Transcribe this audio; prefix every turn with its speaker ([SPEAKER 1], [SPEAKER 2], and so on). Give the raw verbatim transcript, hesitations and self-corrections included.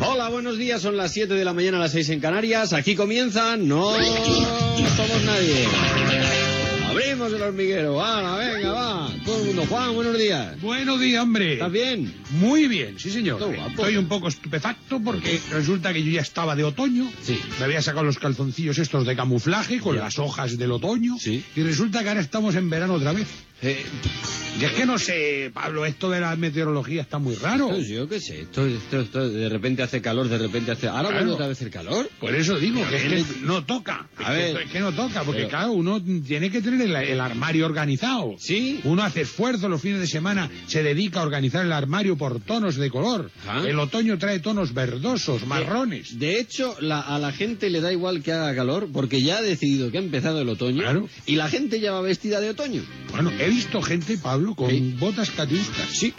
[SPEAKER 1] Hola, buenos días, son las siete de la mañana, a las seis en Canarias. Aquí comienzan, no somos nadie. Abrimos el hormiguero, va, venga, va. Todo el mundo. Juan, buenos días.
[SPEAKER 2] Buenos días, hombre.
[SPEAKER 1] ¿Estás bien?
[SPEAKER 2] Muy bien, sí, señor.
[SPEAKER 1] Todo guapo.
[SPEAKER 2] Estoy un poco estupefacto porque resulta que yo ya estaba de otoño.
[SPEAKER 1] Sí.
[SPEAKER 2] Me había sacado los calzoncillos estos de camuflaje con
[SPEAKER 1] Ya.
[SPEAKER 2] las hojas del otoño.
[SPEAKER 1] Sí.
[SPEAKER 2] Y resulta que ahora estamos en verano otra vez.
[SPEAKER 1] Eh,
[SPEAKER 2] Y es que no sé, Pablo, esto de la meteorología está muy raro.
[SPEAKER 1] pues yo qué sé, esto, esto, esto, de repente hace calor, de repente hace... ¿Ahora
[SPEAKER 2] Claro.
[SPEAKER 1] vuelve otra vez el calor?
[SPEAKER 2] Por eso digo que, es que
[SPEAKER 1] Él-
[SPEAKER 2] no toca.
[SPEAKER 1] A
[SPEAKER 2] es,
[SPEAKER 1] ver.
[SPEAKER 2] que, es que no toca, porque
[SPEAKER 1] Pero-
[SPEAKER 2] claro, uno tiene que tener el, el armario organizado.
[SPEAKER 1] Sí.
[SPEAKER 2] Uno hace esfuerzo los fines de semana, se dedica a organizar el armario por tonos de color.
[SPEAKER 1] Ajá.
[SPEAKER 2] El otoño trae tonos verdosos, marrones.
[SPEAKER 1] De hecho, la, a la gente le da igual que haga calor porque ya ha decidido que ha empezado el otoño.
[SPEAKER 2] Claro.
[SPEAKER 1] Y la gente ya va vestida de otoño.
[SPEAKER 2] Bueno, he visto gente, Pablo, con
[SPEAKER 1] Sí.
[SPEAKER 2] botas catiuscas.
[SPEAKER 1] Sí,